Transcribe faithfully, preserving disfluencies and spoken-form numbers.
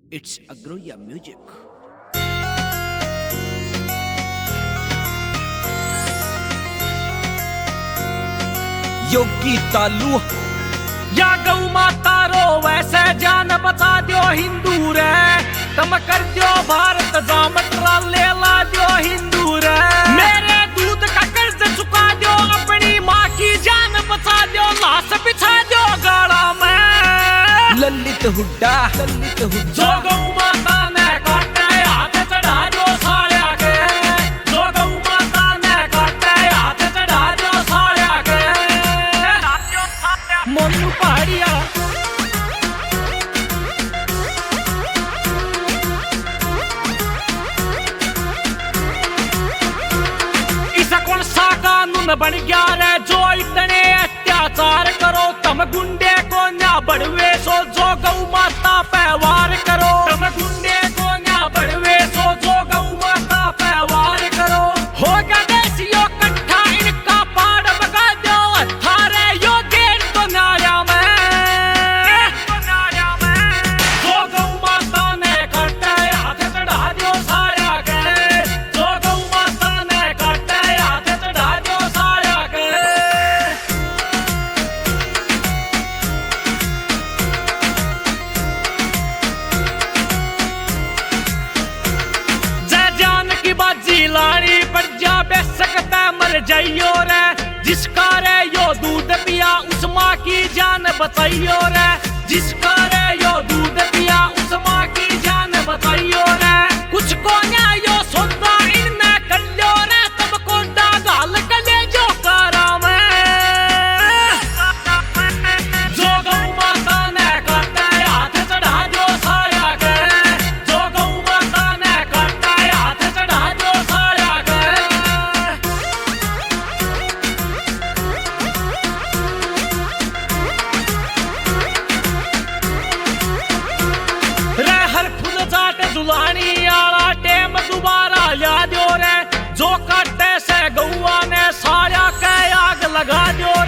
It's Agroya Music. योगी तालू या गौ माता रो वैसे जान बता दो हिंदू रे, तम कर दो भारत जामटरा ले ला दो हिंदू रे। मेरे दूध का कर्ज चुका दो, अपनी माँ की जान बचा दो, लाश बिछा दो गाड़ा में। ललित हुड्डा ललित हुड्डा जो गौ माता ने काटे हाथ चढ़ा दो साया के, जो गौ माता ने काटे हाथ चढ़ा दो साया के। मोनू पहाड़िया इसा कौन सा कानून बन गया रे, जो इतने अत्याचार करो। तम गुंडे को ना बढ़वे सो, जो गौ माता पे वार करो। तम गुंडे को ना बढ़वे सो, जो गौ माता पे वार करो। होगा देसियों कट्ठा इनका पाड़ बगा दो, अठारे यो गेट तो नाया में, तो नाया में। जो गौ माता ने काटे हाथ चढ़ा दो साया के, जो गौ माता ने काटे हाथ चढ़ा दो साया के। जय जान की बाजी लानी पड़ जा, बेसकता मर जाइयो रे। जिसका रे यो दूध पिया, उस माँ की जान बचाइयो रे। जिसका रे यो दूध पिया, उस माँ की जान बचाइयो रे। कुछ को न्यायो सोता इनने कर लो रे, तब को डागाल कले जो कारा में। जो गौ माता ने काटे हाथ चढ़ा दो साया के, जो गौ माता ने काटे हाथ चढ़ा दो साया के। रे हर फुल जाट जुलानी आला टेम दोबारा ला दो रे। जो काटे से गौआ ने साया के आग लगा दो